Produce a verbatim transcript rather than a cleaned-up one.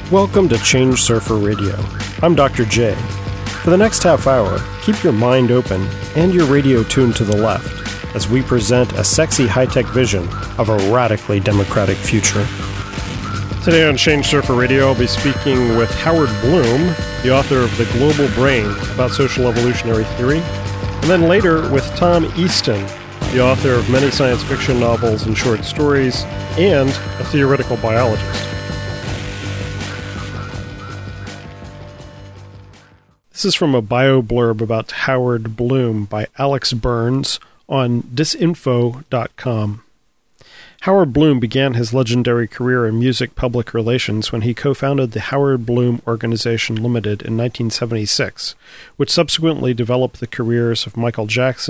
Welcome to Change Surfer Radio. I'm Doctor J. For the next half hour, keep your mind open and your radio tuned to the left as we present a sexy high-tech vision of a radically democratic future. Today on Change Surfer Radio, I'll be speaking with Howard Bloom, the author of The Global Brain about social evolutionary theory, and then later with Tom Easton, the author of many science fiction novels and short stories, and a theoretical biologist. This is from a bio blurb about Howard Bloom by Alex Burns on disinfo dot com. Howard Bloom began his legendary career in music public relations when he co-founded the Howard Bloom Organization Limited in nineteen seventy-six, which subsequently developed the careers of Michael Jackson,